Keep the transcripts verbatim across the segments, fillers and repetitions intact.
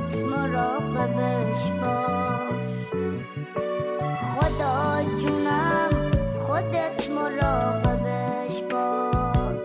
خودت مراقبش باش. خدا جونم خودت مراقبش باش.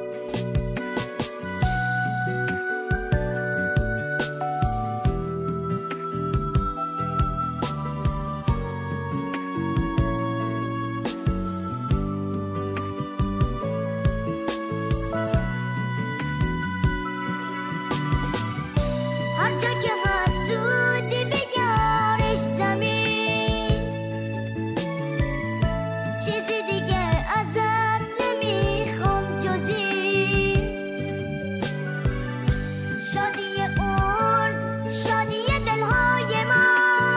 هر جا که حسودی بیارش زمین، چیزی دیگه ازت نمیخوام جزی شادی اون، شادی دلهای ما.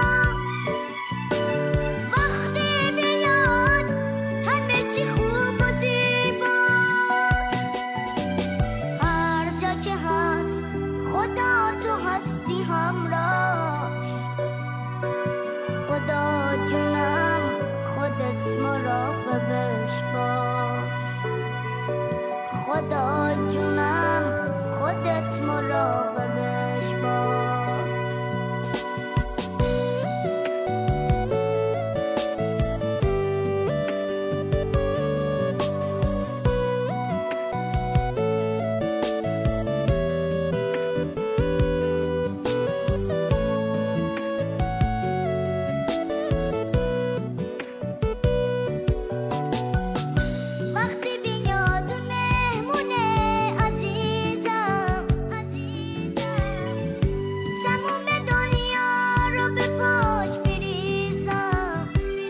وقتی بیاد همه چی خوب و زیباست. هر جا که هست خدا تو هستی همراهش. خدا جونم خودت مراقبش باش. خدا جونم خودت مراقبش باش. وقتی بیاد اون مهمونه عزیزم، تموم دنیا رو به پاش بریزم.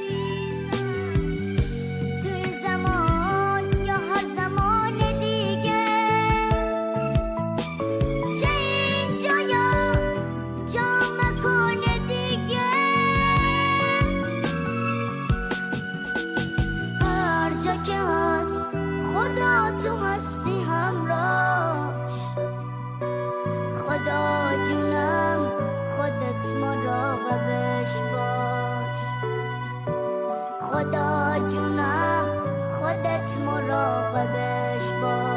توی زمان یا هر زمان دیگه، چه اینجا یا جا مکان دیگه. هر جا که هست خدا تو هستی همراهش. خدا جونم خودت مراقبش باش. خدا جونم خودت مراقبش باش.